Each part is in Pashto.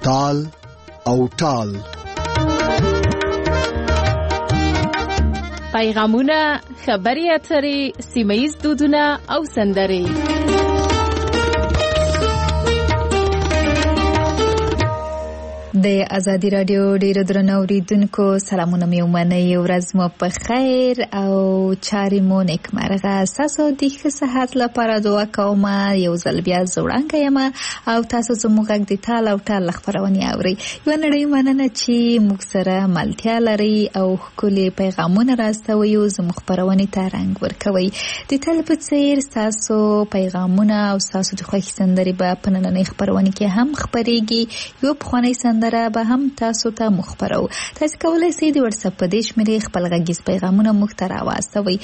تال او ټال. پیغامونه، خبري اترې، سیمه‌ییز دودونه او سندرې. د ازادي رادیو ډیرو درنو اوریدونکو سلامونه مې ومنئ. ورځ مو په خیر او چارې مو نیکمرغه. تاسو د ښه صحت لپاره دعا کوم. یو ځل بیا زوړانګه یم او تاسو زموږ غږ د تال او ټال خبرونه اورئ. یو نړۍ مننه چې موږ سره ملتیا لري او ښکلي پیغامونه راستوي او زموږ خبرونه ته رنګ ورکوي. د تل په څیر تاسو پیغامونه او تاسو د خوښ سندري به په نننۍ خبرونه کې هم خبريږي. یو پخوانی سندره به هم تاسو ته مخبرو. تاسو کولای شئ د واتس اپ په دې شمېرې خپل غږیز پیغامونه موږ ته راواستوئ.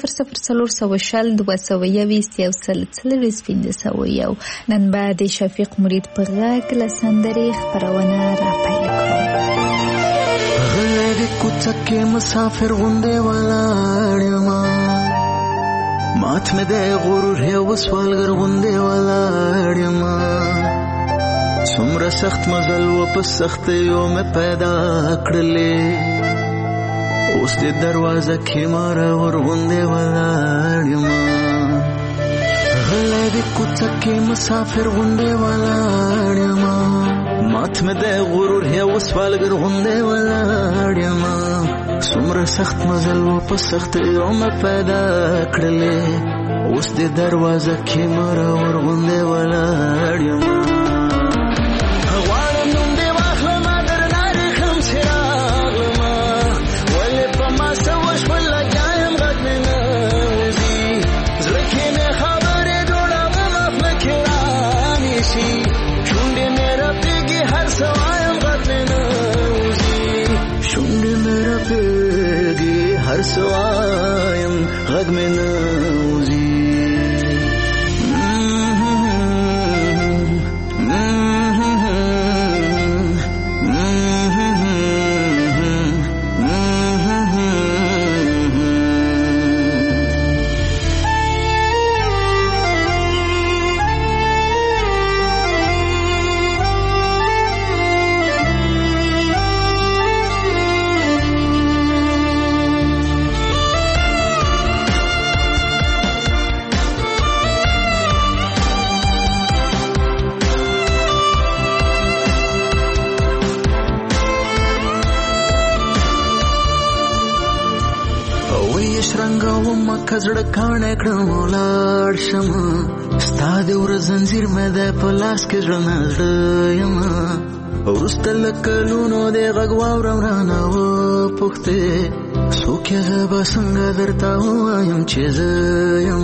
00402021 نن به د شفیق مرید په غږ له سندرې خبرونه را پیل کړو. غلې کوڅه کې مسافر غونډه ولاړما، مات مې د غرور هو سوالګر غونډه ولاړما. څومره سخت مزل و په سخت یو مې پیدا کړلې، اوس دې دروازه کې ماره ورغونډې ولاړما. غلی دې کوڅه کې مسافر غونډې ولاړما، مات مې د غرور یو سوالګر غونډې ولاړما. څومره سخت مزل و په سخت یو مې پیدا کړلې، اوس دې دروازه کې ماره ورغونډې ولاړما. हर सवायम गग में नौजी کزړه کانه کړم لاړ شم، ستا د ور زنجیر مې د پلاس کې ژوند یم. ورسته لکلونو د غږ واورم رانه و پوښتې، څوک یې زه به څنګه درته ووایم چې زه یم.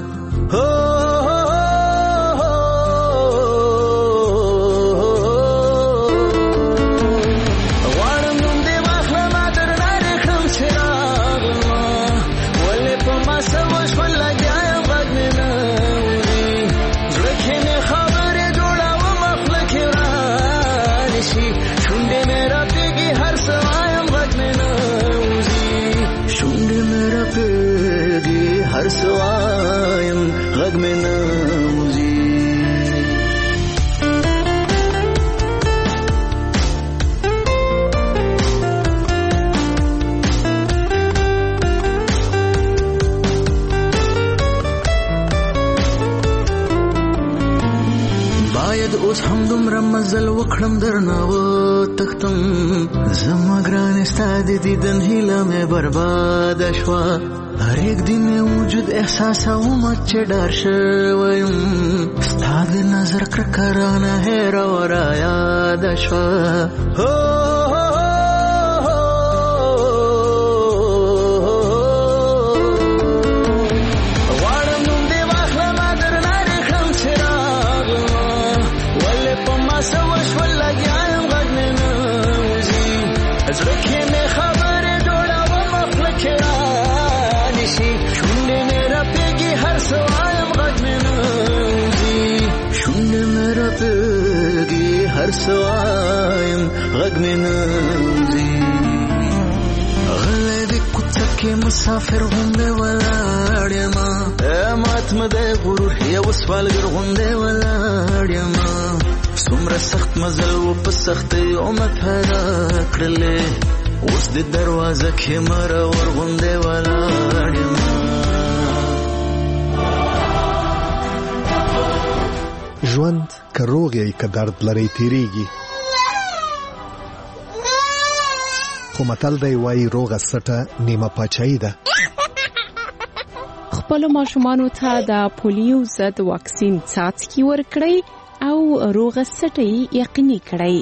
हर सवायम गग में नौजी باید اوس هم دومره مزل وکړم درنه و تختم، زما ګران ستا د دیدن هیله مې برباده شوه. هر یک دن وجود احساس اومه چې ډار شویم، ستا د نظر کرکرانه هیر و را یاد شوه. غواړم نوم دې واخلمه درنه ریښم چې راغلمه، ولې په ما څه وشول لګیا یم غږ مې نه وځي. زړه کې مې خبرې جوړومه خوله کې شونډې مې راپېږي هر څه وایم غږ مې نه وځي. شونډې مې راپېږي هر څه وایم غږ مې نه وځي. غلی د کوڅه کې مسافر غوندې ولاړ یمه، مات مې د غرور یو سوالګر غوندې ولاړ یمه. سمره سخت مزل و په سختۍ عمر پیدا کړلې اوس د دروازه کې مره ورغوندې ولاړ یم ژوند که روغ یې که درد لري تیریږي خو متل دی وایي روغه سټه نیمه پاچاهي ده خپلو ماشومانو ته د پولیو ضد واکسین څاڅکي ورکړئ او روغه سټه یقیني کړئ.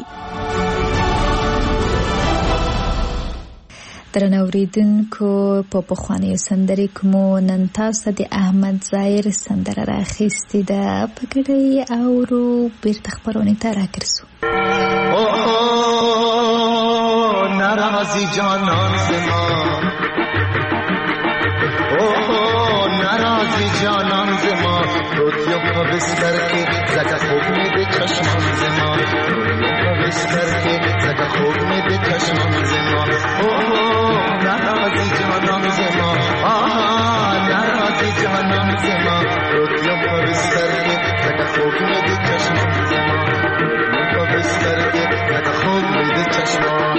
درنو اوریدونکو په پخوانیو سندرې کومو نن تاسو د احمد ظاهر سندره راخیستې ده په ګډه اورو بیرته خپرونې ته راګرځو. ناراضی جانان زما ناراضی جانان زما روتیو په بستر کې زکه خوب مې د چشمان زما روتیو په بستر کې زکه خوب مې د چشمان زما ناراضی جانان زما ناراضی جانان زما روتیو په بستر کې زکه خوب مې د چشمان زما روتیو په بستر کې زکه خوب مې د چشمان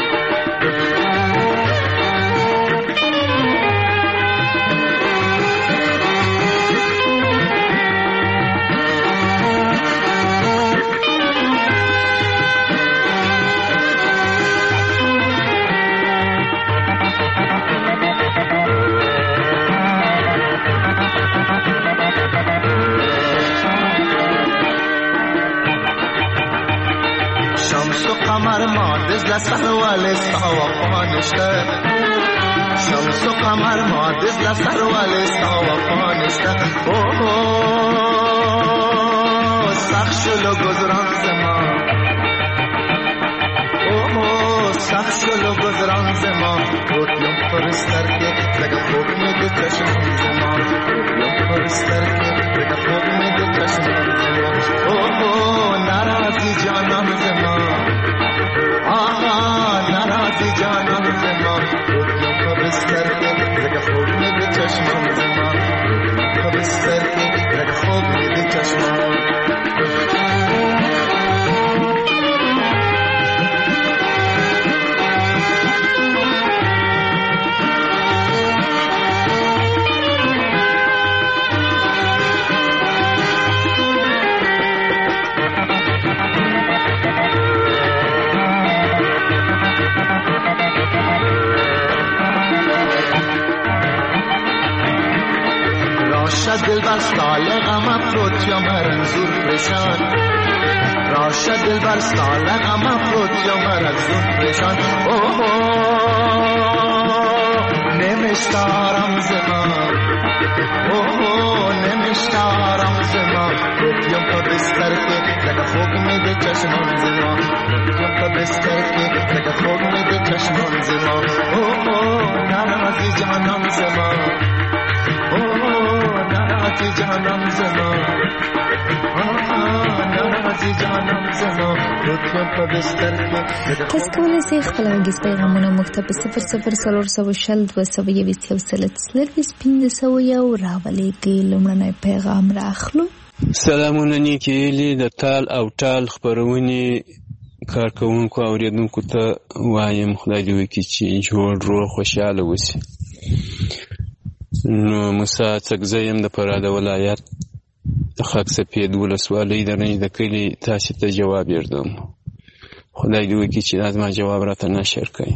قمر ما دزل سروال سوا پانشته شمس و قمر ما دزل سروال سوا پانشته سخت شلو گذران زما سخت شلو گذران زما روتیم پرستر که لگه خوب می ده چشمان زما روتیم پرستر که لگه خوب می ده چشمان زما ناراضی جانان زما ناراضی جانان زما روتیم پرستر که لگه خوب می ده چشمان زما روتیم پرستر که لگه خوب می ده چشمان دل بر سال غم افروت یا مرنزور پریشان راشد دل بر سال غم افروت یا مرنزور پریشان نمیشتارم زما نمیشتارم زما روتیم پا بستر که لگه خوب میده چشمان زما روتیم پا بستر که لگه خوب میده چشمان زما ناراضی جانم زما ناراضی جانم زما ناراضی جانم زما روتیم په بستر کې تاسو کولی شئ خپل غږیز پیغامونه موږ ته په 00402015 راولېږئ. لومړنی پیغام راخلو. سلامونه نیکې هیلې د تال او ټال خپرونې کارکوونکو او اوریدونکو ته وایم خدای دې وکړي چې جوړ روغ خوشحاله اوسي. نو موسی څکزی یم د فراه ولایت د خاک سپید ولسوالۍ د رنج د کلي تاسې ته جواب یردم. خدای دې وکړي چې دا زما جواب راته نشر کړي.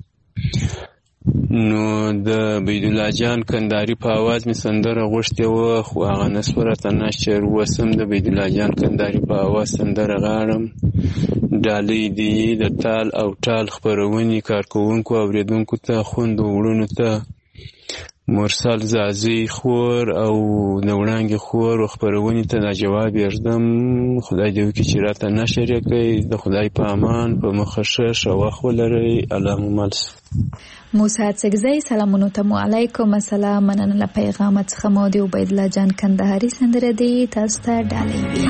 نو د بیدالله جان کندهاري په اواز مې سندره غوښتې وه خو هغه نسوه راته نشر. اوس هم د بیدالله جان کندهاري په اواز سندره غاړم. ډالۍ دې د تال او ټال خپرونې کارکوونکو او اوریدونکو ته خویندو وروڼو ته مرسل زازی خور او د وړانګې خور و خپرونې ته دا جواب یردم. خدای دې وکړي چې راته نشر یې کړئ. د خدای په امان په مخه ښه ښه وخت ولرئ. اللهم ملس. موسی څکزی سلامونو ته مو علیکم السلام. مننه له پیغامت څخه مو د عبیدالله جان کندهاري سندره دی تاسو ته ډالۍ وي.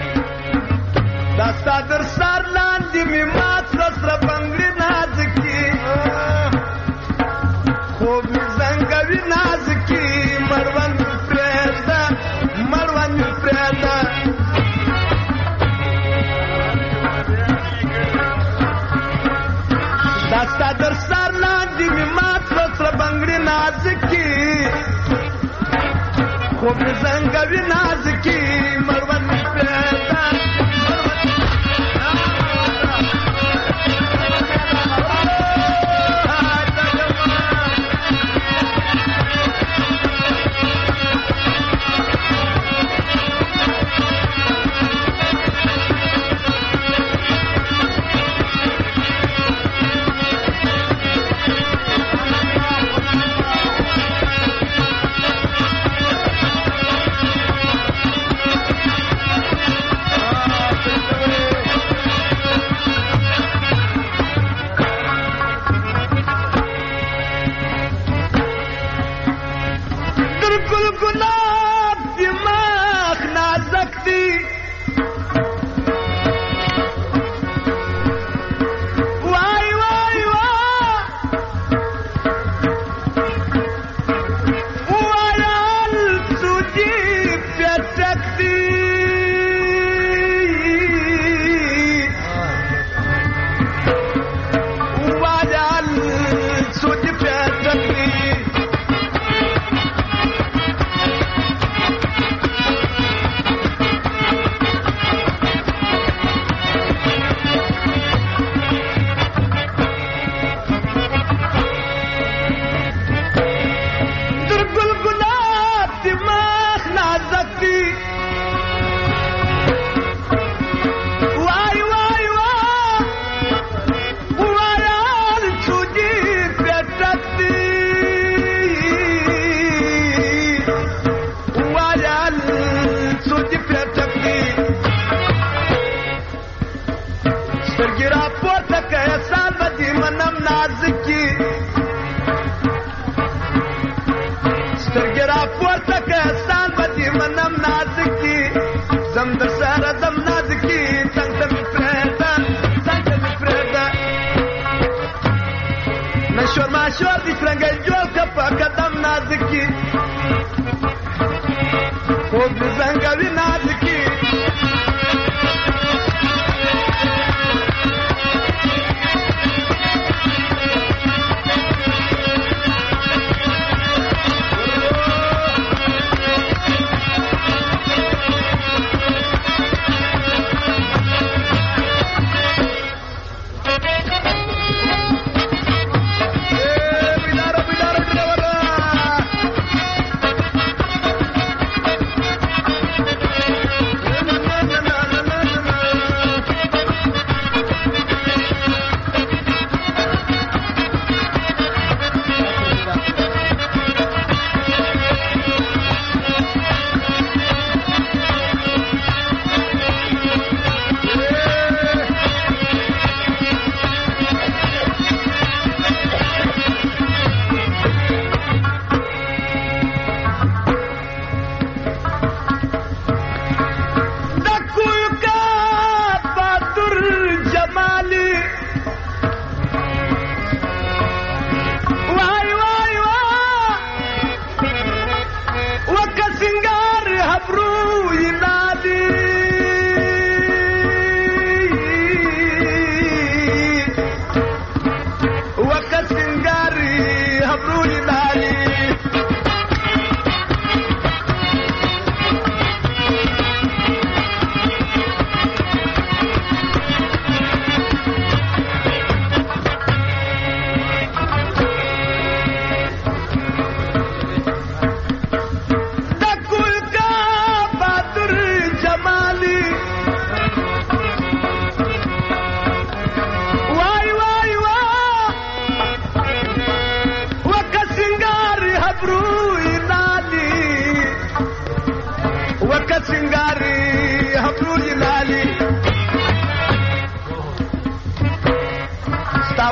دا ستا در سر لاندې مې مات سره بنګړي نازکي خوب مې زنګوي نازکي مړوند مې پرېږده مړوند مې پرېږده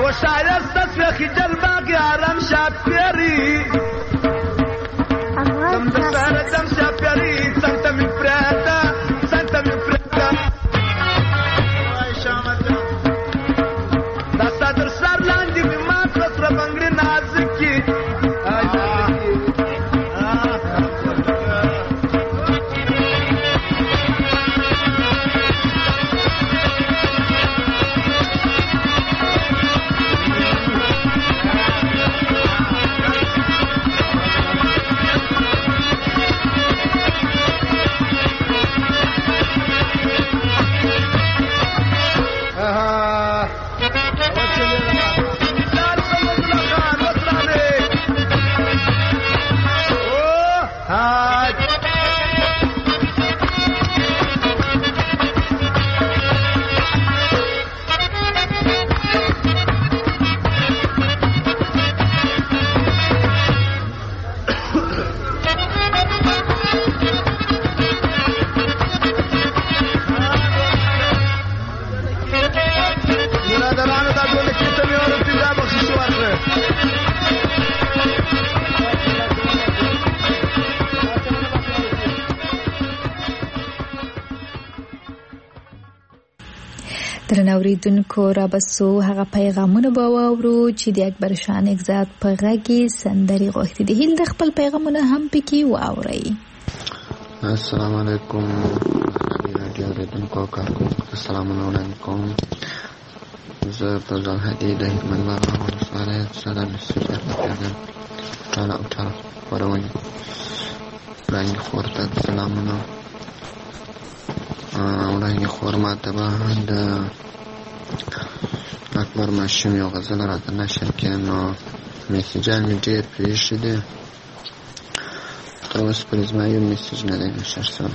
شایست است خجل باقی آرام شاپیری دم دسر دم شاپیری سنت می پردا وای شامت دستا در سر لاندی می مات رسر بنگری نازکی درنوریدونکو را بسو هغه پیغامونه به واورو چې د اکبر شاه نګزاد په غږ سندرې غوښتي دي. هیل د خپل پیغامونه هم پکې واورئ. السلام علیکم رادیو اوریدونکو کارکونکو ته سلامونه وړاندې کوم. زه فضل هدي د حکمت بابا ولسوالۍ صدر مسجد پیغام ټاله او ټاله خپرونې وړاندې خور ته سلامونه. وړاندې خور ما ته به د اکبر ماشوم یو غزل راته نشر کړي، نو میسیجان مې ډېر پرېښي دي، تر اوسه پورې زما یو میسیج نه دی نشر شوی.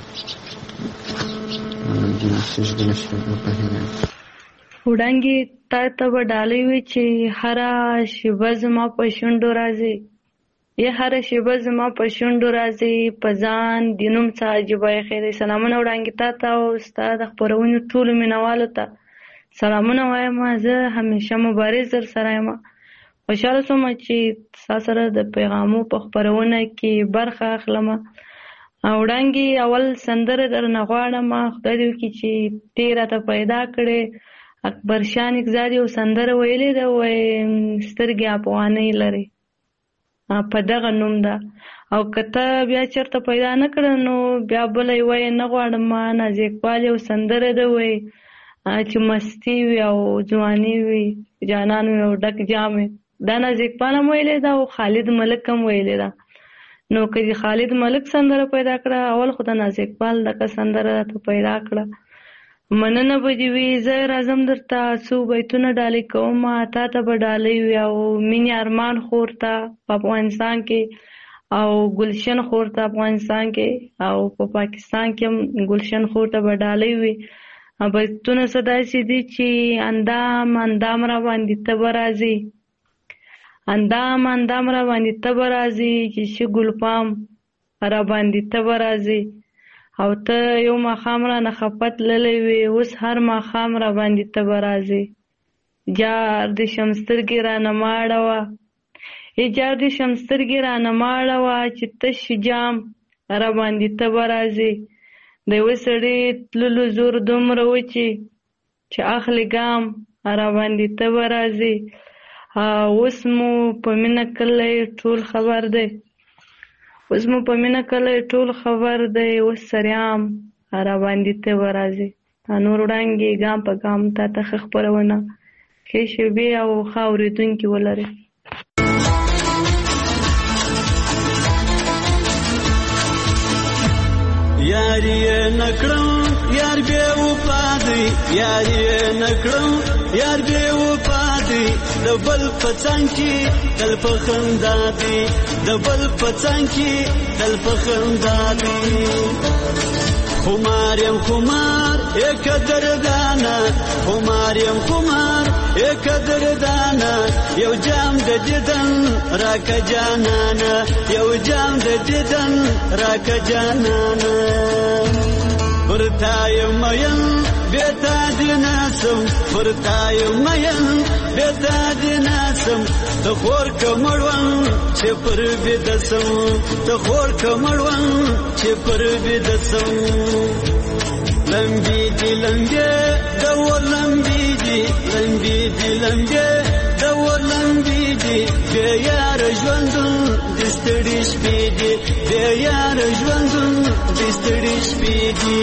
دې میسیج دې نشر وپوهېږم. وړانګې تا ته به ډالۍ وي چې هره شېبه زما په شونډو راځي، یا هره شېبه زما په شونډو راځي، په ځان د نوم څه عجیبه یې خیری. سلامونه وړانګې تا ته او ستا د خپرونې ټولو مینوالو ته سلامونه وایم. زه همیشه مبارز در سره یم. خوشحاله شوم چې ستا سره د پیغامو په خپرونه کې برخه اخلم. وړانګې اول سندره درنه غواړم، خدای دې وکړي چې ته راته پیدا کړې. اکبر شاه نګزاد یو سندره ویلې ده، وایي سترګې افغانۍ لري، په دغه نوم ده. او که ته بیا چېرته پیدا نه کړه نو بیا بله یې وایي نه غواړم. نازکوال یو سندره ده، وایي چې مستی وي او ځواني وي، جانان وي او ډک جام وي. دا نازکوال هم ویلې ده او خالد ملک هم ویلې ده. نو که د خالد ملک سندره پیدا کړه، اول خو د نازکوال دغه سندره راته پیدا کړه. مننه به دې وي. زه راځم درته څو بیتونه ډالۍ کوم، تا ته به ډالۍ وي او مینې ارمان خور ته په افغانستان کې، او ګلشن خور ته افغانستان کې، او په پاکستان کې هم ګلشن خور ته به ډالۍ وي. بیتونه څه داسې دي چې اندام اندام را باندې ته به راځي، اندام اندام را باندې ته به راځي، چې شه ګلپام را باندې ته به راځي. او ته یو ماښام را نه خفه تللی وې، اوس هر ماښام را باندې ته به راځې. جار د شمسترګې را نه مه اړوه، جار د شمسترګې را نه مه اړوه، چې تش جام را باندې ته به راځې. د یوه سړي تللو زور دومره و چې اخلي ګام را باندې ته به راځې. اوس مو په مینه کلی ټول خبر دی، اوس مو په مینه کلی ټول خبر دی، اوس سریام را باندې ته به راځې. نور وړانګې ګام په ګام تا ته ښه خپرونه، ښې شېبې او ښه اورېدونکي ولرئ. یاری نکړم یار بے وفا دی، یاری نکړم یار بے وفا دی، د بل پڅنګ کې تل په خندا دی، د بل پڅنګ کې تل په خندا دی. خمار یم خمار یک دردانا، خمار یم خمار یک دردانا، یو جام د دیدن راکه جانانا، یو جام د دیدن راکه جانانا. پرتای مین بیتا دی ناسم پرتای مین بیتا دی ناسم تخور کمروان چه پر بیدسم تخور کمروان چه پر بیدسم لمبی دی لمبی دور لمبی دی لمبی دی لمبی دور لمبی دی بیار ژوندون دستړي شپې دی بیار ژوندون دستړي شپې دی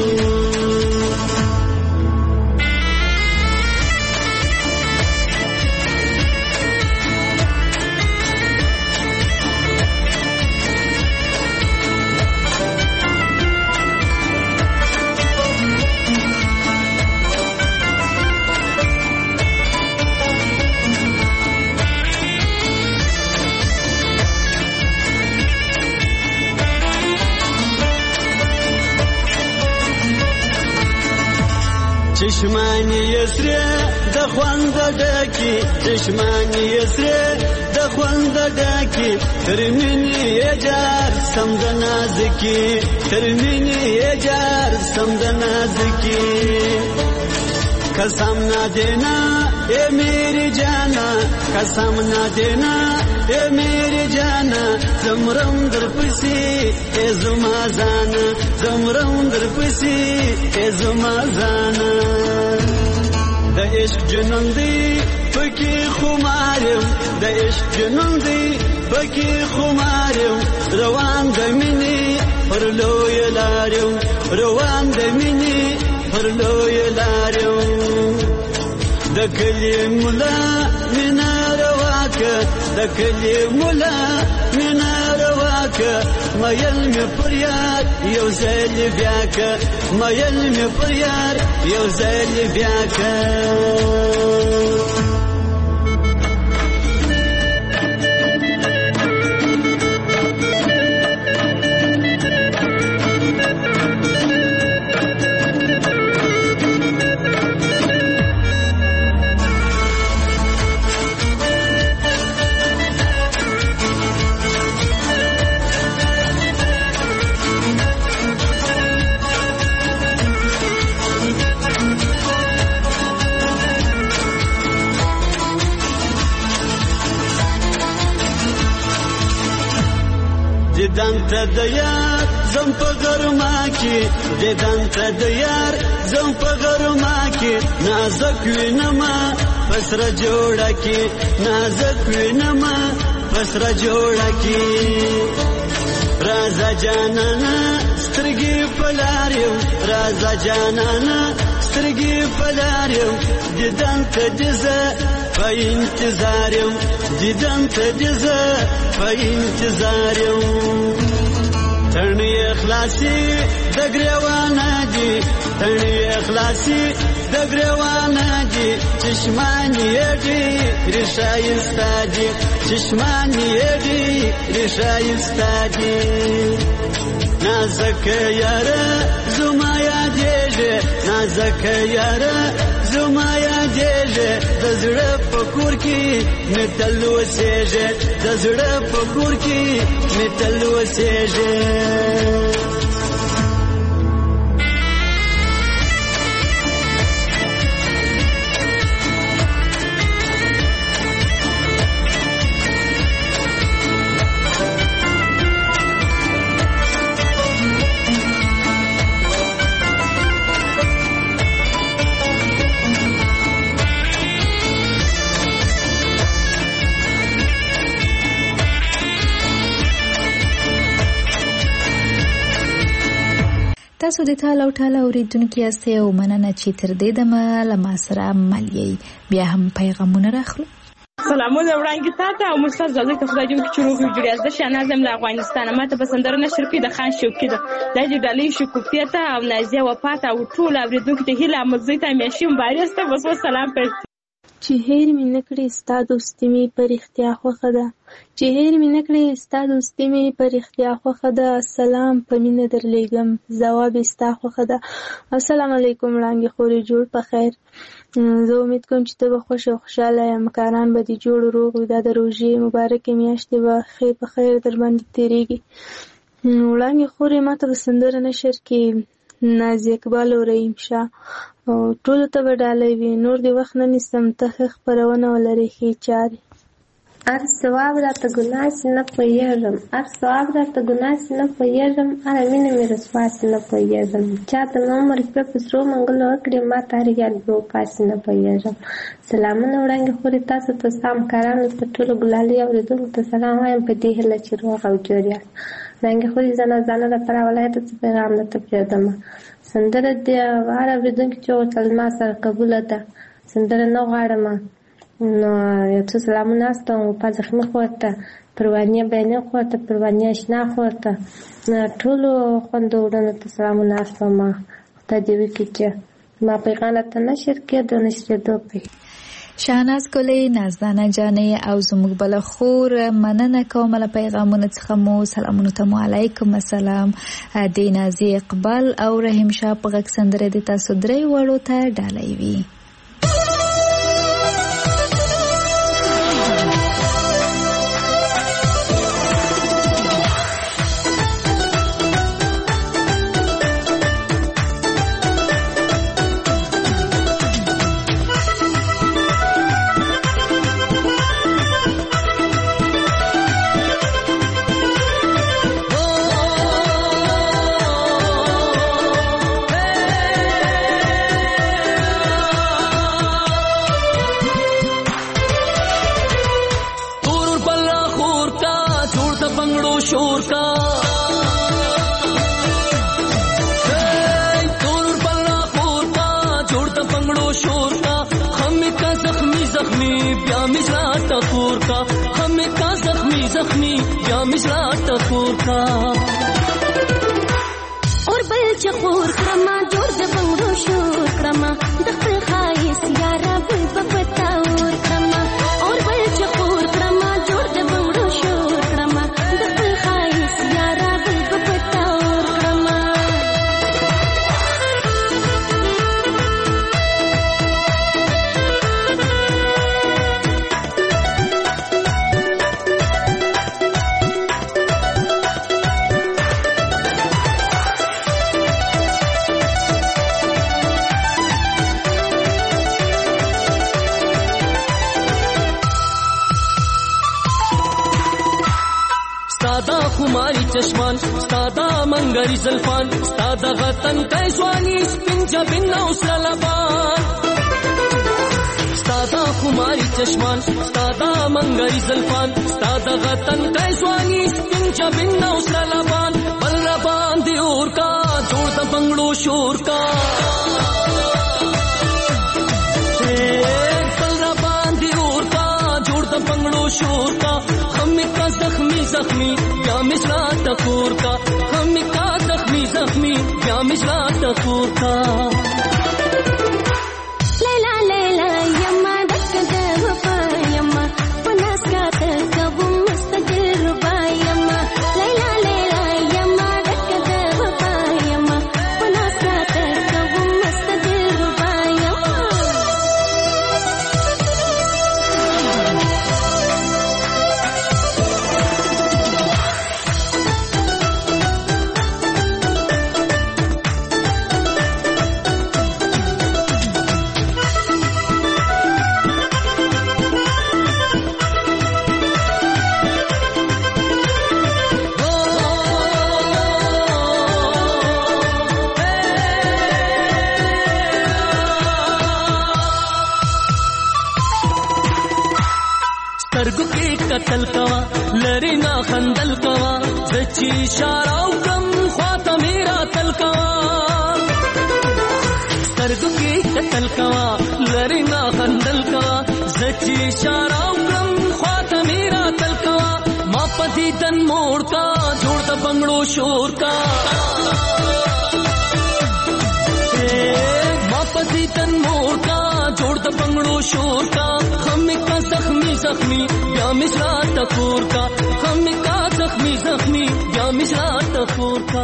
چشمانی یسره د خوند ډکی چشمانی یسره د خوند ډکی ترمنی یجار سم د نازکی ترمنی یجار سم د نازکی قسم نہ دینا اے میری جانا قسم نہ دینا اے میری جانا زمرم در پسی اے زما زانا زمرم در پسی اے زما زانا د عشق جنون دی پکی خمارم د عشق جنون دی پکی خمارم روان د مینی پر لوی لارم روان د مینی پر لوی لارم د کلی مولا مینا رواکه د کلی مولا مینا رواکه مایل می پریار یو ځل بیاکه مایل می پریار یو ځل بیاکه دیدن ته د یار زم په غرما کې دیدن ته د یار زم په غرما کې نازک وینما پسره جوړه کې نازک وینما پسره جوړه کې رازا جانانا سترګې پلاریو رازا جانانا سترګې پلاریو دیدن ته دزه په انتظار یم دیدن ته دزه په انتظار یم تڼۍ اخلاصي د ګریوانه دي تڼۍ اخلاصي د ګریوانه دي چشمانې دي ریښایسته دي چشمانې دي ریښایسته دي نازک یاره زما یادېږي نازک یاره زما یادېږي د زړه په کور کې مې تل اوسېږي د زړه په کور کې مې تل اوسېږي تاسو د ټاله او ټاله اوریدونکو یاستئ او مننه چې تر دې دمه له ما سره مل یې بیا هم پیغامونه راخلو. سلامونه وړاندې تاسو او مستر زاده که خدای دې چې روغ جوړ یاست شنازم له افغانستان ماته پسندره نشر کې د خان شوقي ده د ډالۍ شکوفتي ته او نازیه وفات او ټول اوریدونکو ته هیله مزه ته میشم بارسته بس سلام پر چې هیر مې نکړې ستا دوستي مې پر اختیا خوښه ده چې هیر مې نکړې ستا دوستي مې پر اختیا خوښه ده سلام په مینه درلېږم ځواب ستا خوښه ده السلام علیکم وړانګې خورې جوړ په خیر زه امید کوم چې ته به خوښ او خوشحاله یې مکاران به دې جوړ روغ وي دا د روژې مبارکې میاشتې به خیر په خیر در باندې تېرېږي وړانګې خورې ما ته په سندره نشر کې نازي اقبال او رحیم شاه ټولو ته به ډالۍ وي. نور دې وخت نه نیسم، ته ښه خپرونه ولرې، ښې چارې. هر ثواب راته ګناه سي نه پوهېږم، هر ثواب راته ګناه سي نه پوهېږم، هره مینه مې رسوا سي نه پوهېږم. چاته مې عمر شپې په سرو منګلو وکړې، ما ته هر یاد بې وفا سي نه پوهېږم. سلامونه وړاندې خورې تاسو ته، ستا همکارانو ته، ټولو ګلالي اورېدونکو ته سلام وایم په دې هیله چې روغ او جوړ یاست. وړاندې خورې زنه لپاره ولایته څه پیغام درته پرېږدمه. سندره دې هر اورېدونکي چې وغوښتل ما سره قبوله ده، سندره نه غواړم. نو یو څه سلامونه استوم وفا زخمي خور ته، پروانې بیانې خور ته، پروانې اشنا خور ته، ټولو خویندو وروڼو ته سلامونه استوم. خدای دې وکړي چې ما پیغام راته نشر کېدو نشرېدو پې. شاهناز ګلې، نازدانه جانې او زموږ بله خور مننه کوم له پیغامونو څخه مو. سلامونو ته مو علیکم السلام. د نازي اقبال او رحیم شاه په غږ سندره د تاسو درې وړو ته ډالۍ وي. اور بل چخور کرما جوړ د بنگړو شور کرما د خپل خایس یارا بل پپتا اور کرما اور بل چخور کرما جوړ د بنگړو شور کرما د خپل خایس یارا بل پپتا اور کرما. خماری چشمان ستادا منگری زلفان ستادا غتن کیسوانی سپنجا بن اوسر لبان ستادا خماری چشمان ستادا منگری زلفان ستادا غتن کیسوانی سپنجا بن اوسر لبان بل ربان دی اور کا جوڑ دا بنگڑو شور کا بل ربان دی اور کا جوڑ دا بنگڑو شور کا ہمیں کا زخمی زخمی یا مشرا ٹکور کا ہمیں کا زخمی زخمی یا مشرا ٹکور کا لیلا لیلا یما دک دوا یما پناس کا تکب مستقل ربا یما لیلا لیلا یما دک دوا یما پناس کا تکب مستقل ربا یما. قتل کوا لری نا خندل کوا زچی اشارو کم خواتا میرا تل کوا سترگو کی قتل کوا لری نا خندل کوا زچی اشارو کم خواتا میرا تل کوا ما پتی تن موڑ کا جوڑ دا بنگڑو شور کا ما پتی تن موڑ کا جوڑ دا بنگڑو شور کا ہمیں کا زخمی زخمی یا مشرا ٹکور کا ہمیں کا زخمی زخمی یا مشرا ټکور کا.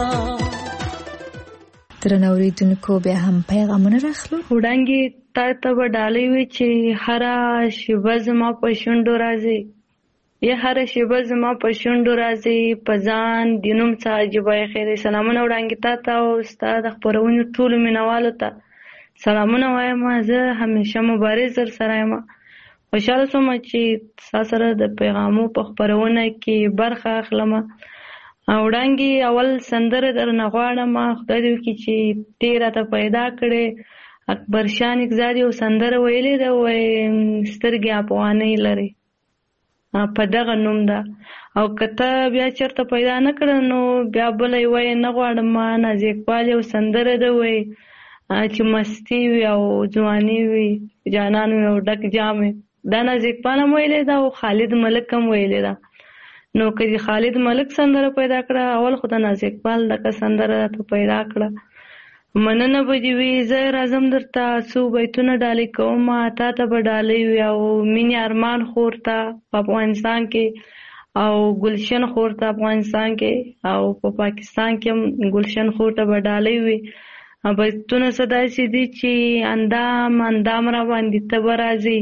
درنو اوریدونکو بیا هم پیغامونه راخلو. وړاندې تا ته به ډالۍ وي چې هره شیبه زما په شونډو راځي یا هر شیبه زما په شونډو راځي په ځان د نوم څه عجیبه خیر. سلامونه وړاندې تا ته او ستا د خپرونې ټولو مینوالو ته سلامونه وایم. زه همیشه مبارز در سره یم. خوشحاله شوم چې ستا سره د پیغامو په خپرونه کې برخه اخلم. وړاندې اول سندره درنه غواړم. خدای دې وکړي چې ته راته پیدا کړې. اکبر شاه نګزاد یو سندره ویلې ده، وایي سترګې افغانۍ لري، په دغه نوم ده. او که ته بیا چېرته پیدا نه کړه نو بیا بله یې وایي نه غواړم. ناز اقبال یو سندره ده، وایي چې مستی وي او ځواني وي جانان وي او ډک جام وي. دا ناز اقبال هم ویلې ده او خالد ملک هم ویلې ده. نو که خالد ملک سندره پیدا کړه، اول خو د ناز اقبال دغه سندره ته پیدا کړه. مننه به دې وي. زه راځم درته څو بیتونه ډالۍ کوم، تا ته به ډالۍ وي او مینې ارمان خور ته په افغانستان کې او ګلشن خور ته افغانستان کې او په پاکستان کې هم ګلشن خور ته به ډالۍ وي. بیتونه څه داسې دي چې اندام اندام را باندې ته به راځي،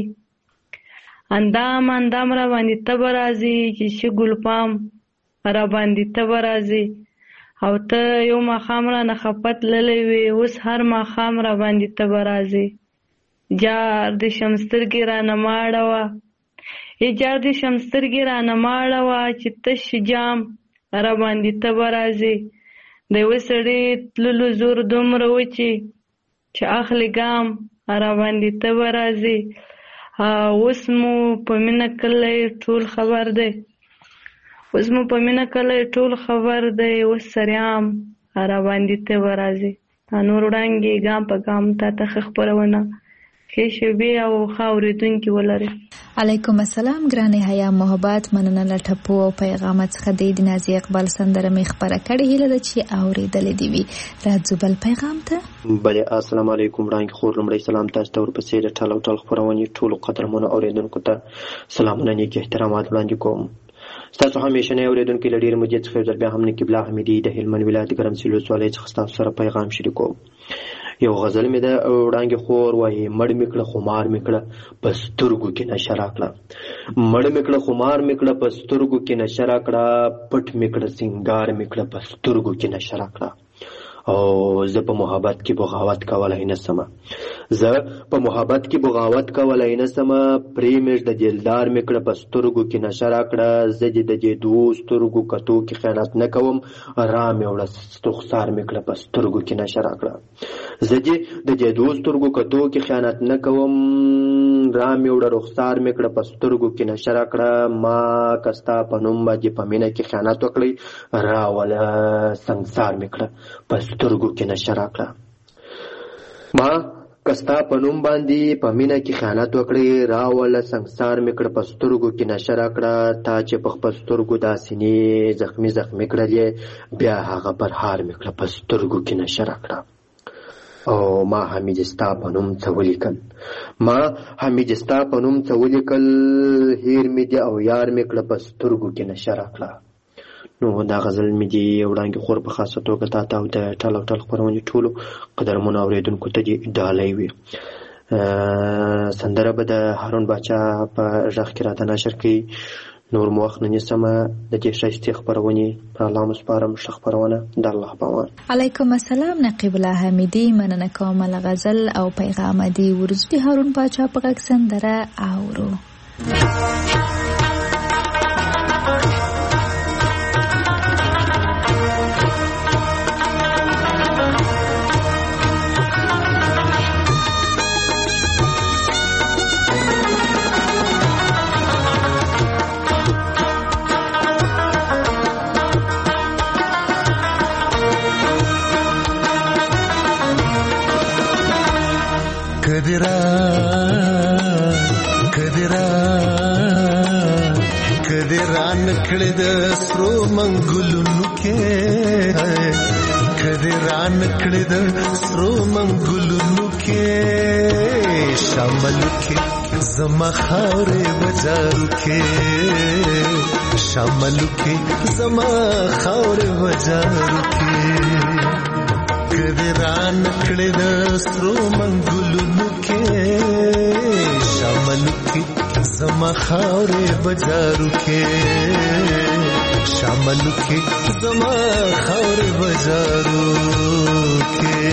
اندام اندام را باندې ته به راځي، چې شي ګلپام را باندې ته به راځي. او ته یو ماښام را نه خپت للی وې، اوس هر ماښام را باندې ته به راځې. جار د شمسترګې را نه ماړوه، جار د شمسترګې را نه ماړوه، چې تش جام را باندې ته به راځې. د یوه سړي تللو زور دومره و چې اخلي ګام را باندې ته به راځې. اوس مو په مینه کلی ټول خبر دی، اوس مو په مینه کلی ټول خبر دی، اوس سریام را باندې ته به راځې. نور وړاندې ګام په ګام تا ته ښه خپرونه ښې شیبې او ښه اورېدونکي ولرئ. علیکم السلام ګرانې حیا محبت. مننه له ټپو او پیغامات څخه د نازي اقبال سندره مې خپره کړې. هیله ده چې اورېدلې دې وي. راځو بل پیغام ته. بله السلام علیکم وړاندې خور لومړی سلام تاسو ته ورپسې د ټال او ټال خپرونې ټولو قدرمنو اورېدونکو ته سلامونه نیک احترامات وړاندې کوم. ستاسو همیشنی اورېدونکي له ډېرې مودې څخه یو ځل بیا هم نقیب الله حمیدي د هلمند ولایت ګرمسیر ولسوالۍ څخه ستاسو سره پیغام شریکوم. یو غزل مې ده وړاندې خور وایي مړ مې کړه خمار مې کړه په سترګو کې نشه راکړه، مړ مې کړه خمار مې کړه په سترګو کې نشه راکړه، پټ مې کړه سینګار مې کړه په سترګو کې نشه راکړه. او زه په محبت کې بغاوت کولای نه سمه، زه په محبت کې بغاوت کولای نه سمه، پریمش د دلدار مې کړه په سترګو کې نشه راکړه، زه د دې دوو سترګو کتو کې خیانت نه کوم، را مې وړه رخسار مې کړه په سترګو کې نشه راکړه، زه د دې دوو سترګو کتو کې خیانت نه کوم، را مې وړه رخسار مې کړه په سترګو کې نشه راکړه، ما کستا په نوم باندې په مینه کې خیانت وکړی، راوله سنګسار مې کړه په سترګو کې نشه راکړه، ما کستا په نوم باندې په مینه کې خیانت وکړی، راوله سنګسار مې کړه په سترګو کې نشه راکړه، تا چې په خپل سترګو دا سینې زخمي زخمي کړلې، بیا هغه پر هار مې کړه په سترګو کې نشه راکړه. او ما حمید ستا په نوم څه ولیکل، ما حمید ستا په نوم څه ولیکل، هیر مې دي او یار مې کړه په سترګو کې نشه راکړه. نو دا غزل مې دي وړاندې خور په خاصه توګه تا ته او د ټال او ټال خپرونې ټولو قدرمنو اورېدونکو ته دې ډالۍ وي. سندره به د هارون باچا په غږ کې راته نشر کوي. نور مو وخت نه نیسمه، د دې ښایستې خپرونې په الله مو سپارم. ښه خپرونه د الله په امان. علیکم السلام نقیب الله حمیدي. مننه کوم له غزل او پیغام دې ورزدي هارون باچا په غږ سندره اورو. کدران کړه د سرو منګلونو کې، کدران کړه د سرو منګلونو کې، شامل کې زما خاورې بازارو کې، شامل کې زما خاورې بازارو کې، کدران کړه د سرو منګلونو کې، شامل کې زما خاورې بجارو کې شامل کې زما خاورې بجارو کې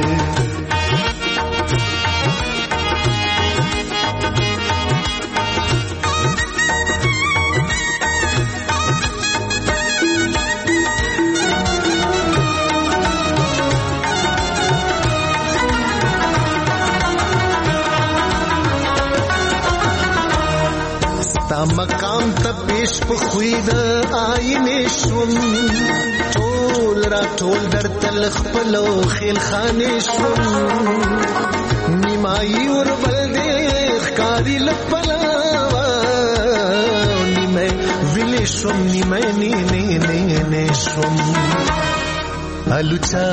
مقام ته پیش په خوی د آینې شوم ټول را ټول در تل خپلو خیل خانې شوم نیمایي ور بل دې ښکاري لپلاوه نیمه ویلې شوم نیمه نه شوم الوچا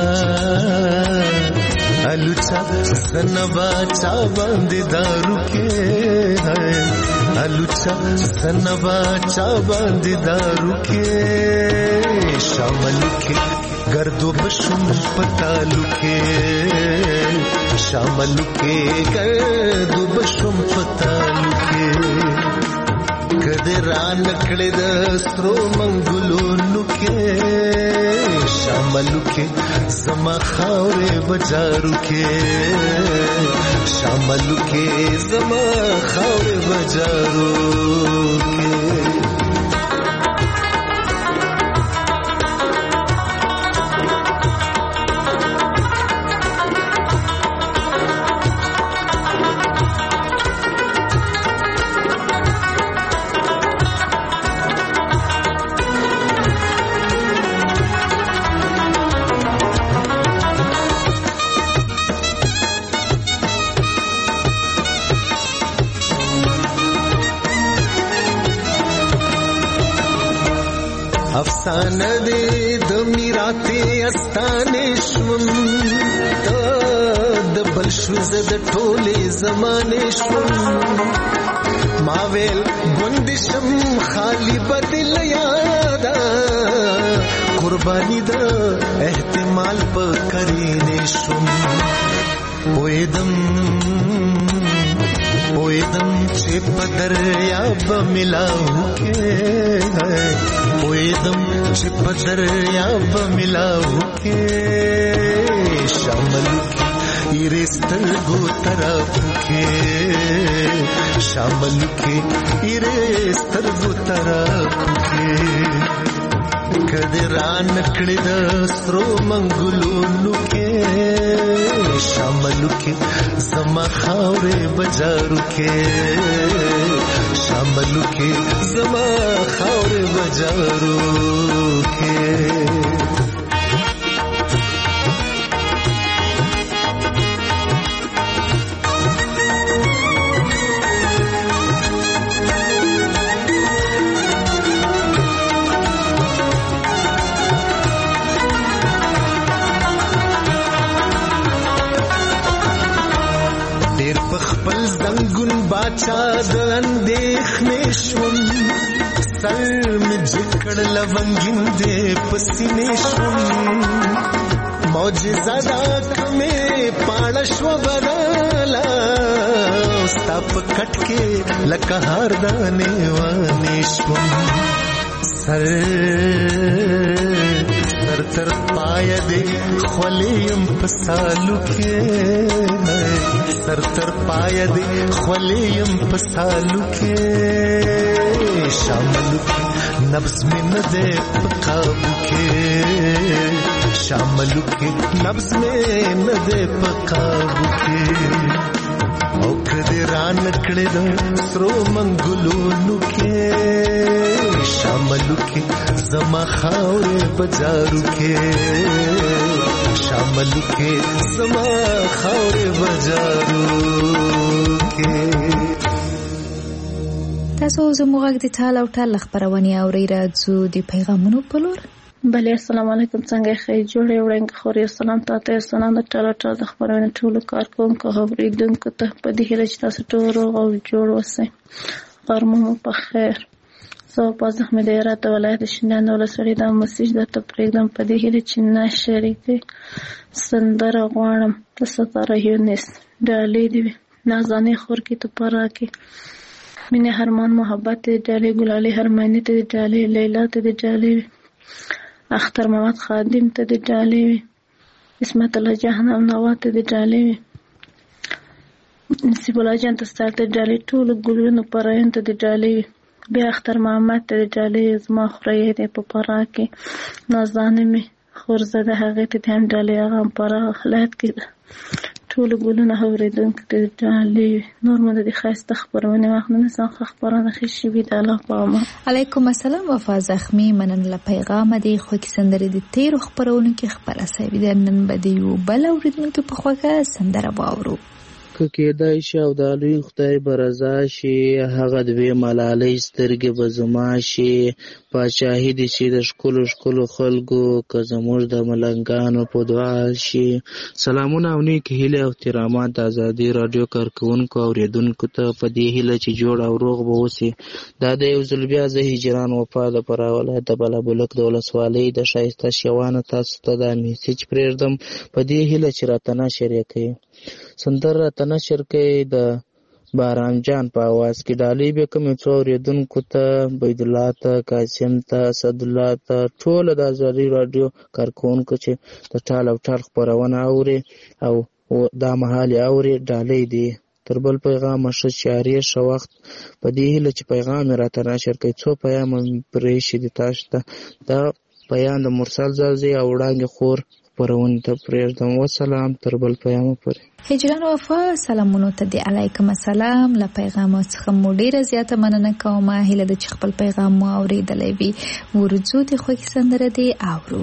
سنبا چا باندې دارو کې الوچا سنبا چا باندې دارو کې شامل کې گردو بشم پتالو کې شامل کې گردو بشم پتالو کې کده را نکړې د سترو منګلونو کې شامل کې زما خاورې بجارو کې شامل کې زما خاورې بجارو کې افسانه دې د میراته استانې شوم د بل شوز د ټولې زمانې شوم ما ویل ګوندشم خالی بدل یادا قرباني د احتمال په کرینې شوم وېدم چې په دریاب ملاو کې وېدم چې په دریاب ملاو کې شامل کې ایرستل گو طرف کې شامل کې ایرستل گو طرف کې کده را نکړې د سترو منګلونو کې شامل کې زما خاورې بجارو کې شامل کې زما خاورې بجارو کې باچا د اندېښنې شوم سر مې جکړ لونګین دې پسینې شوم معجزه دا کمې پاړه شو بدلا ستا په کټ کې لکه هار دانې وانې شوم سر تر پای دې خولیم پسالو کې سر تر پای دې خولیم پسالو کې شامل کې نبض میں نہ دے قابو کې شامل کې نبض میں نہ دے قابو کې او کدی را نکړې د سرو منګلونو کې شامل کې زما خاورې بجارو کې شامل کې زما خاورې بجارو کې تاسو زموږ د ټال او ټال خبرونه اورئ راځو د پیغامونو په لور. بله السلام علیکم څنګه ښه جوړې وړاندې خوري سلام تاسو سلام د ټال ټال خبرونه ټول کارکونکو اوریدونکو ته په دې هیله چې تاسو ټول روغ او جوړ اوسئ. غرمه په خیر. زه په احمد ایرات ولایت شینان ولسوالۍ د مسیج د تپریدم په دې هیله چې نه شریکي سندره غواړم د ستاره یونس ډالې دی نازانه خور کې ته پراکي مینه هرمان محبت ته ډالۍ، ګلالي هرمانی ته ډالۍ، لیلا ته ډالۍ، اختر محمد خادم ته ډالۍ، اسمت الله جهنم نوا ته ډالۍ، نصیب الله جان ته ستاسو ډالۍ، ټول ګلونو پرایان ته ډالۍ، بیا اختر محمد ته ډالۍ، زما خوري ته په پرا کې نازانه می خورزده هغه ته هم ډالۍ، هغه پرا خلات کې ټول ګلونه اوریدونکو ته ډالۍ. نور مده د خاصه خبرونه واخلنه څنګه خبرونه خشي وي د الله په امان. علیکم السلام وفا زخمی مننه پیغام دی خو کې سندره د تیر خبرونه کې خبره سوي د نن بده یو بل اوریدونکو په خوګه سندره باورو که کېدای شي او د لوی خدای به رضا شي، هغه دوی ملالۍ سترګې به زما شي، پاچاهي دې شي د ښکلو ښکلو خلکو که زموږ د ملنګانو په دعا شي. سلامونه او نیک هیلې او احترامات د ازادي راډیو کارکوونکو او اوریدونکو ته په دې هیله چې جوړ او روغ به اوسي. دا د یو ځل بیا زه هجران وفا د فراه ولایت د بلابلک د ولسوالۍ د ښایسته شیوانو تاسو ته دا میسج پرېږدم په دې هیله چې راته نشر یې کوي. سندره راته نشر کوي د باران جان په اواز کې. ډالۍ به کومې څو اوریدونکو ته، بيدالله ته، قاسم ته، اسدالله ته، ټول د ازادي راډیو کارکوونکو چې د ټال او ټال خبرونه اوري او دا مهال اوري ډالۍ دي. تر بل پیغام ښه چارې ښه وخت په دې هیله چې پیغام راته نشر کوي. څو پیغام پرې شي د تاسو ته دا پیغام د مرسل زلزي او وړاندې خور پرونی ته پرېږدم. وسلام تر بل پیغام پورې. هجران وفا سلامونو ته دی. علیکم السلام. له پیغام څخه مو ډیره زیاته مننه کوم. هیله ده چې خپل پیغام مو اوریدلی وي. ورځو د خوږې سندره دی اورو.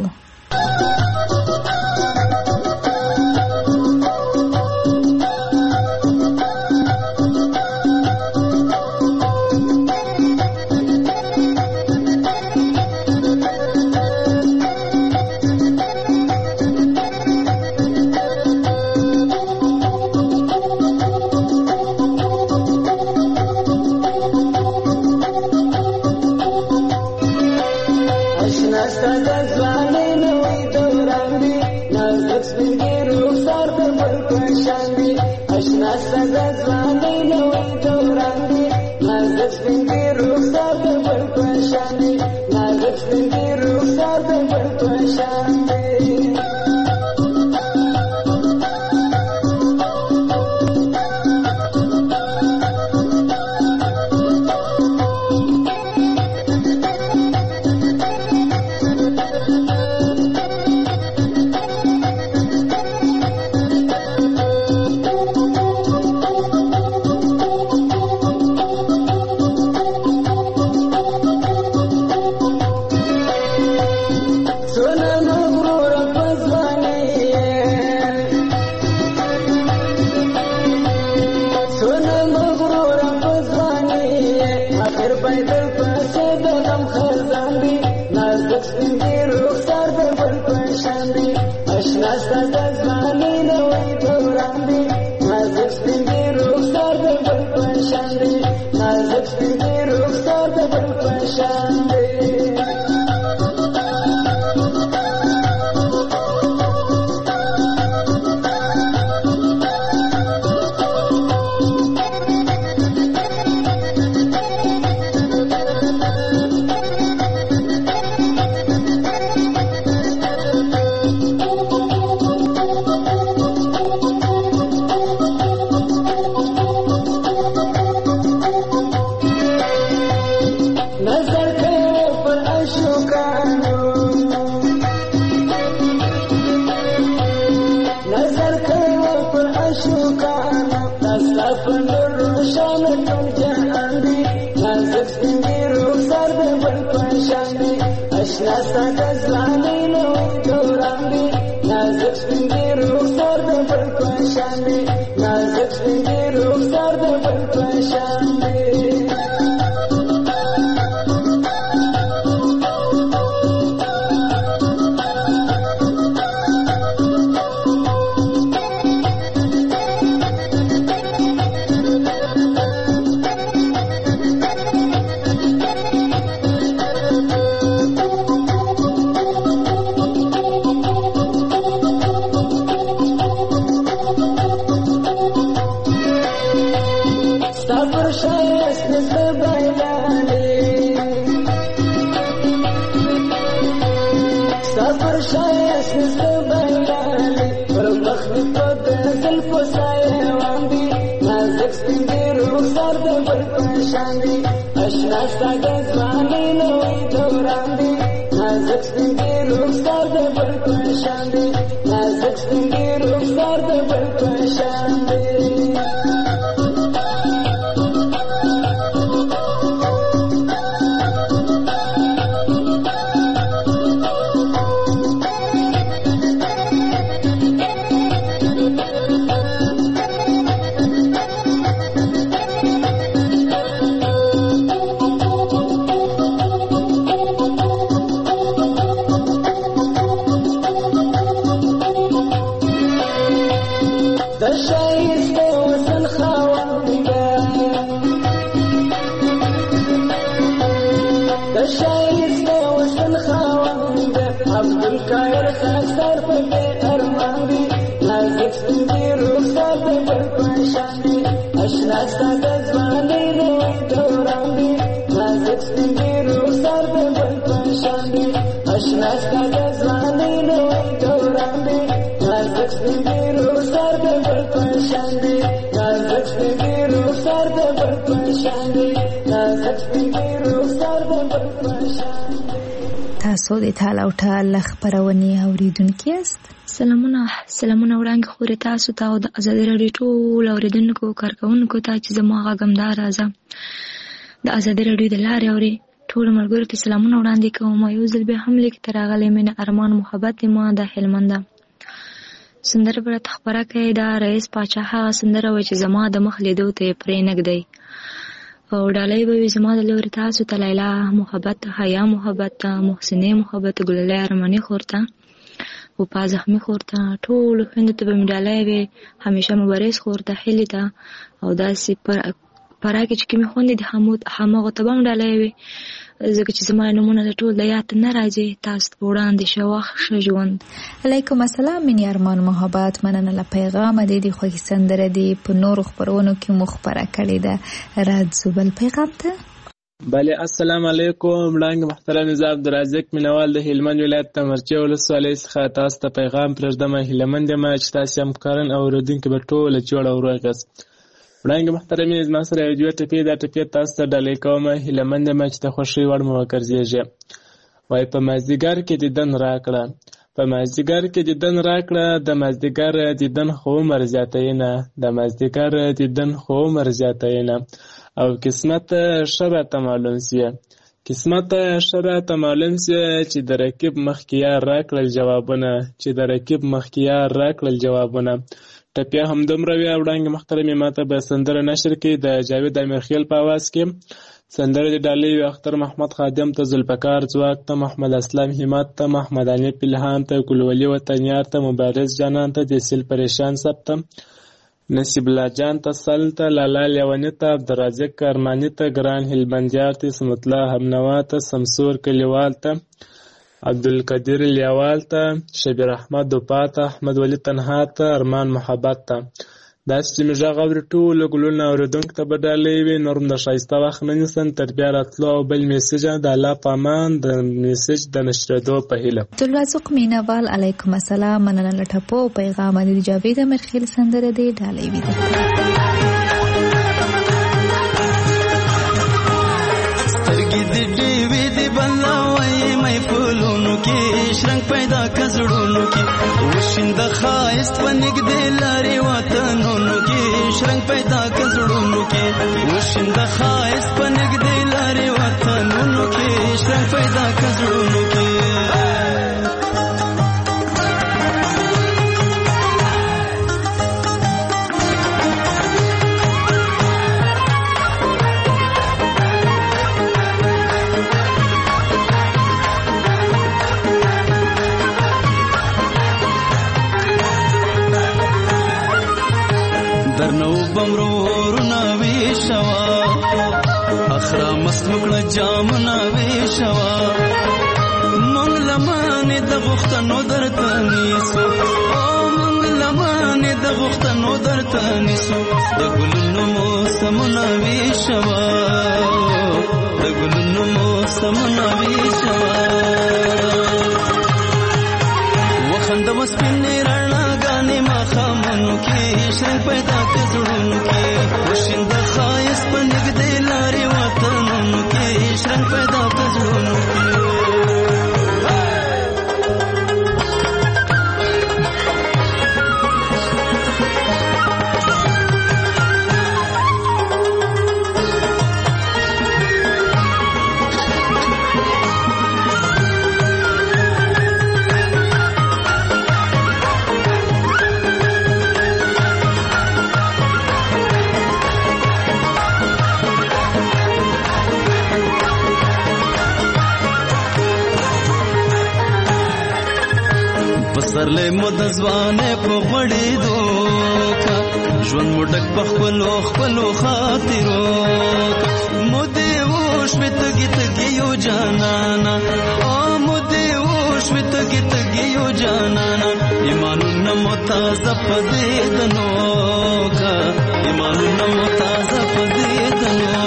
پشان دی اشنا ساده ځواني نوې دوران دی نازک سترګې رخسار د بل پشان دی نازک سترګې رخسار د بل پشان دی تاسو د تعالی او تعالی خبرونه اوریدونکو یاست. سلامونه وړاندې خوري تاسو ته او د ازادي راډیو ټول اوریدونکو کارکونکو ته چې زما غږمدار راځه د ازادي راډیو د لارې اوري ټول ملګرو ته سلامونه وړاندې کوم. یو ځل به هم لیک تر غلې مینه ارمان محبت ما د هلمند سندره بر خبره کوي دا رئیس پاچا هغه سندره و چې زما د مخ لیدو ته پرې نګدی او ډالۍ به زما د لوري تاسو ته لیلا محبت حیا محبت محسنه محبت ګلله ارمانی خورته او پازخمی خورته ټول خويندو ته به ډالۍ وي همیشه مبارز خورته هلیدا او داسې پراکه چې کومې خوندې د همغه ته به ډالۍ وي ځکه چې زما نمونه د ټول د یاد نه راځي تاسو په وړاندې شوخ ژوند. علیکم السلام من ارمان محبت مننه له پیغام دې خوږی سندره دې په نور خبرونو کې مخبره کړې ده راځو بل پیغام ته. بله السلام علیکم وړاندې محترم نظام عبدالرزاق مینوال د هلمند ولایت تمرچه ولسوالۍ څخه تاسو ته پیغام پرېږدم. هلمند یم چې تاسو هم کارن اوریدونکو به ټول جوړ او روغ وړاندې محترمې زما سره یو دوه ټپې دا ټپې تاسو ته ډالۍ کوم. هیلهمند یم چې د خوښۍ وړ مو وګرځېږي. وایي په مازدیګر کې دیدن راکړه په مازدیګر کې دیدن راکړه د مازدیګر دیدن خو عمر زیاتوي نه د مازدیګر دیدن خو عمر زیاتوي نه او قسمت ښه راته معلوم سي قسمت ښه راته معلوم سي چې د رقیب مخکې راکړل جوابونه چې د رقیب مخکې راکړل جوابونه. ټپیا هم دومره وی وړاندې محترمې ماته به سندره نشر کې د جاوید امیرخیل په आवाज کې سندره د ډالۍ وی اختر محمد خادم ته ذوالفقار ځواک ته محمد اسلام همت ته محمد علي پلهام ته ګلولي وطنیار ته مبارز جانان ته جسیل پریشان سب ته نصیب الله جان ته سل ته لالا لیونی ته عبدالرزاق ارمانی ته ګران هلمندیار ته سمت الله همنوا ته سمسور کلیوال ته عبدالقدیر لیوال ته شبیر احمد دوپا ته احمد ولی تنها ته ارمان محبت ته داسې چې مې غږ اوري ټولو ګلونه اورېدونکو ته به ډالۍ وي. نور هم د ښایسته وخت نه نیسم تر بیا راتلو او بل میسج د الله په امان د میسج د نشرېدو په هیله. عبدالرزاق مینوال علیکم السلام مننه له ټپو پیغام د جاوید امیرخیل سندره دی ډالۍ وي سترګې د ډیوې د بلاوي مې پلونو کې شرنګ پیدا کزړونو کې وشند خایست ونګدې لارې وطنونو کې شرنګ پیدا کزړونو کې وشند خایست ونګدې لارې وطنونو کې شرنګ پیدا کزړونو کې درنو بمرورنا ویشوا اخرا مست مکړه جامنا ویشوا مونږ لمانه د غختنو درته نیسو او مونږ لمانه د غختنو درته نیسو د ګلونو موسمنا ویشوا د ګلونو موسمنا ویشوا وخند وسپینې رڼا غانې مخامنو کې شرنګ پیدا کړو کې وشند خایس پنګ دې لارې پسرلی مو د ځوانۍ په غوړېدو کا ژوند مو ډک په خپلو خاطرو کا مودې وشوې تږي تږي یو جانانا مودې وشوې تږي تږي یو جانانا ایمانونه مو تازه په دې دنو کا ایمانونه مو تازه په دې دنو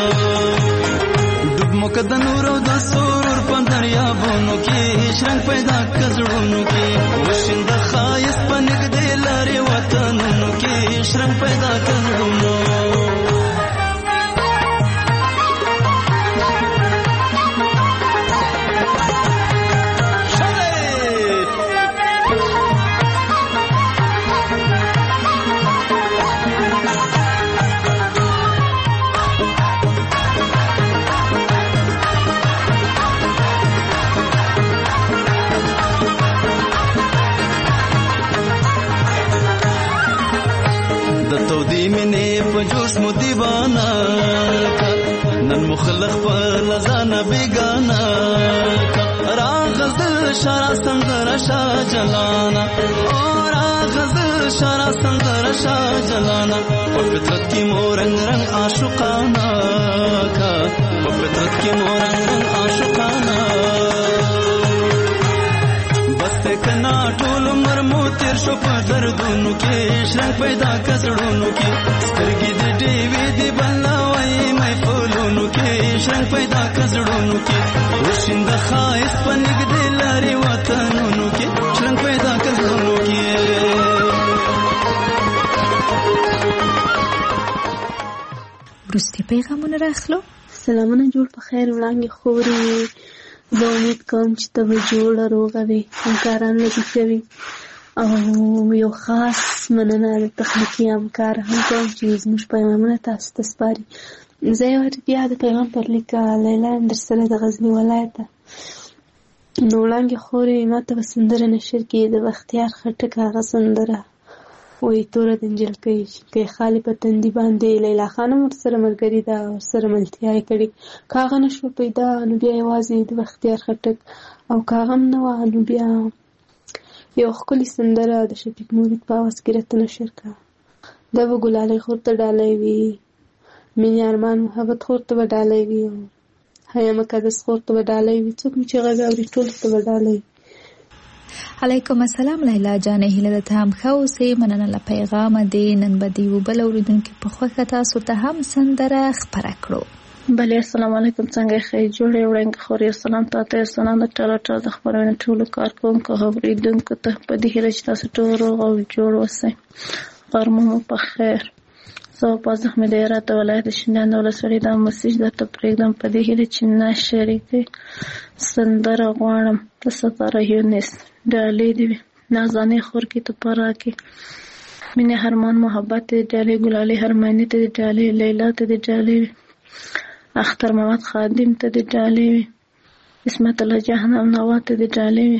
ډوب مو که د نور او د سرور په دریابونو کې شرنګ پیدا که زړونو کې وشینده ښایست په نږدې لارې وطنونو کې شرنګ پیدا که زړونو په جوش مو دیوانا نن مخلق په لزانه بیگانا راغزل شارع سندر شاه جلانا راغزل شارع سندر شاه جلانا په فطرت کې مو رنگ رنگ عاشقانا په فطرت کې مو رنگ رنگ عاشقانا بسته کنا ټول عمر مو تیر شو په دردونو کې شرنګ پیدا کزړونو کې سترګې د ډېوې دی بلوي مې فولونو کې شرنګ پیدا کزړونو کې وشینده ښایست په نږدې لارې وطنونو کې شرنګ پیدا کزړونو کې وروستي پیغامونه راخلو. سلامونه جوړ په خیر وړاندې خوري. زه امید کوم چې ته به جوړه روغه وي، همکاران لطیفه وي، او یو خاص مننه د تخنیکي همکار هم کوم چې زموږ پیغامونه تاسو ته سپاري. زه یو بیا د پیغام پر لیکه لیلا درسره د غزني ولایته. نو وړاندې خورې ما ته به سندره نشر کړي د بختیار خټک هغه سندره وایي توره د نجلکۍ که یې خالي په تندي باندې. لیلا خان هم ورسره ملګري ده، ورسره ملتیا یې کړې. که هغه نه شوه پیدا نو بیا یوازې د بختیار خټک، او که هغه هم نه وه نو بیا یو ښکلې سندره د شفیق مورید په اواز کې راته نشر کړه. دا به ګلالۍ خور ته ډالۍ وي، مینې ارمان محبت خور ته به ډالۍ وي، او حیا مقدس خور ته به ډالۍ وي. څوک مې چې غږ اوري ټولو ته به ډالۍ. علیکم السلام لیلا جانې، هیله ده ته هم ښه اوسې. مننه له پیغامه دې. نن به د یو بل اورېدونکي په خوښه تاسو ته هم سندره خپره کړو. بله السلام علیکم، څنګه یې ښه جوړې وړاندې خورې. سلام تاته، سلام د ټاله د خپرونې ټولو کارکوونکو او اورېدونکو ته په دې هیله چې تاسو ټول روغ او جوړ اوسئ. غرمه مو په خیر. زه په زخمي د هرات د ولایت شینډیان د ولسوالۍ دا مسیج درته پرېږدم په دې هیله چې نشر یې کړئ. سندره غواړم د ستاره یونس ډالۍ دې وي نازانې خور کې ته پاره کې مینې هرمان محبت ته دې ډالۍ، ګلالۍ هرماني ته دې ډالۍ، لیلا ته دې ډالۍ وي، اختر محمد خادم ته دې ډالۍ وي، اسمت الله جهنم نوا ته دې ډالۍ وي،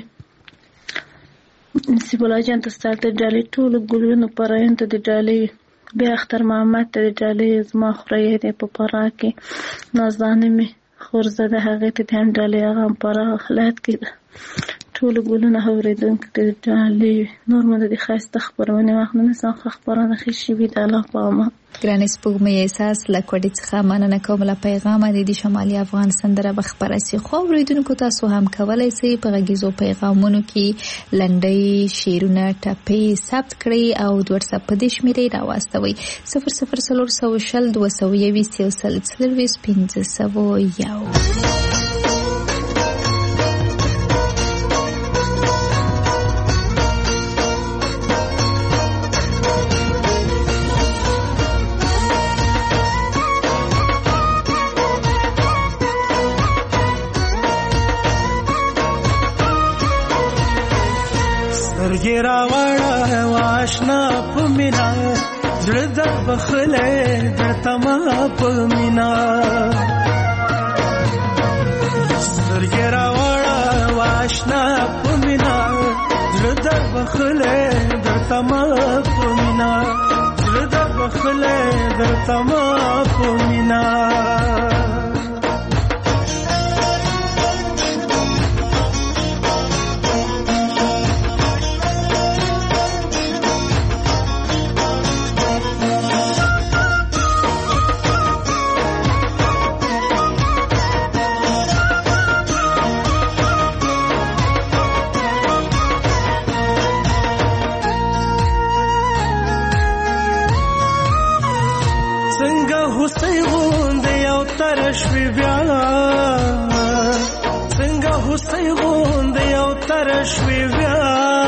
نصیب الله جان ته ستا ته ډالۍ، ټولو ګلونو پرایون ته دې ډالۍ وي، بیا اختر محمد ته دې ډالۍ، زما خورۍ دې په پاره کې نازانې مې خورزده هغې ته دې هم ډالۍ، هغه هم پاره ولایت کې ده. ټولو ګلونه اورېدونکو ته دې ډالۍ وي. نور مو د دې ښایسته خپرونې وخت نه نیسم، ښه خپرونه ښې شي وي د الله په امان. ګرانې سپوږمۍ احساس له کوډې څخه مننه کوم له پیغامه. د دې شمالي افغان سندره به خپره سي، خو اورېدونکو تاسو هم کولی سئ په غږیزو پیغامونو کې لنډۍ شعرونه ټپې ثبت کړئ او د وټساپ په دې شمېرې راواستوئ 00420 221 1501. ګیرا وړه واشنا پمینا زړه د بخله درته ما پمینا ګیرا وړه واشنا پمینا زړه د بخله درته ما پمینا زړه د بخله درته ما پمینا ترشوي بیا څنګه هوسۍ غوندې یو ترشوي بیا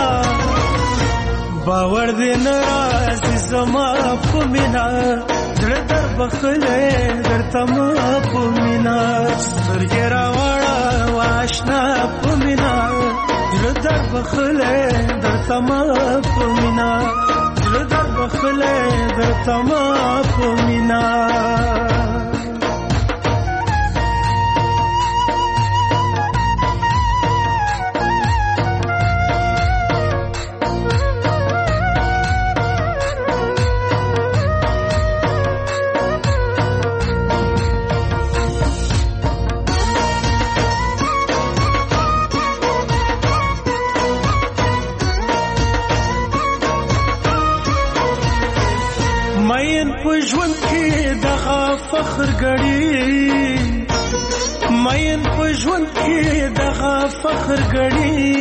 باور دې نه راځي زما په مینا زړه در بخلې درته ما په مینا سترګې راوړه واشنا په مینا زړه در بخلې درته ما په مینا زړه در بخلې درته ما په مینا ژوند کې دغه فخر غړي مین په ژوند کې دغه فخر غړي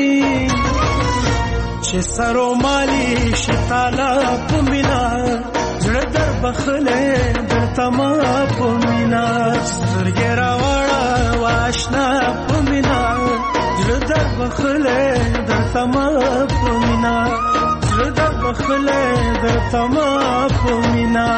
چې سرو مالي شتاله په مینا زړه در بخلې درته ما په مینا سترګې راوړه واشنا په مینا زړه در بخلې درته ما په مینا زړه در بخلې درته ما په مینا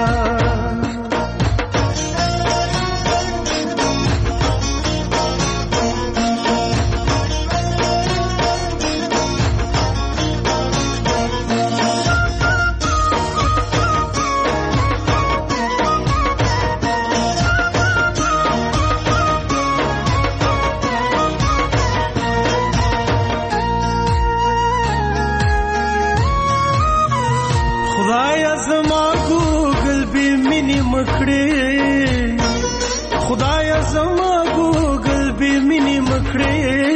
خدایا زما ګوګل به مینې مکړې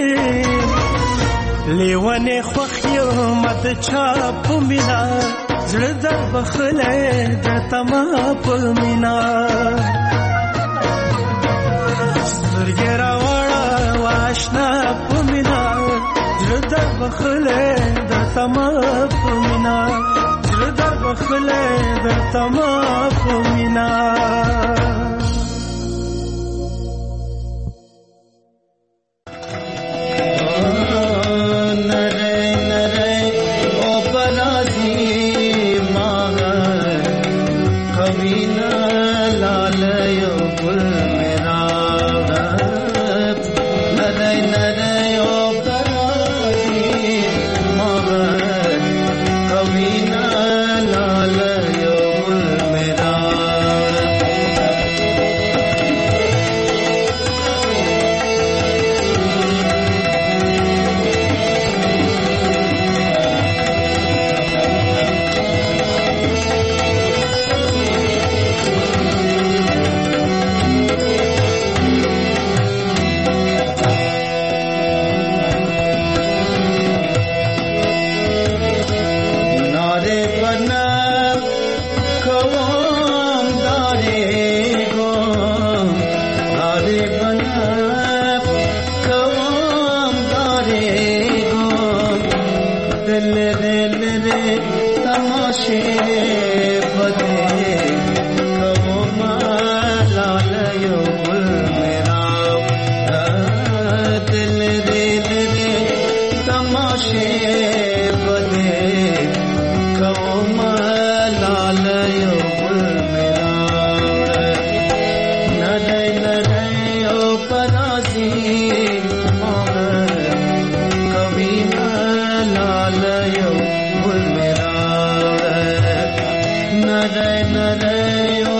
لیوانې خوښ یم د چا په مینا زړه در بخلې درته ما په مینا سترګې راوړه واشنا په مینا زړه در بخلې درته ما په مینا زړه در بخلې درته ما په مینا Nare nare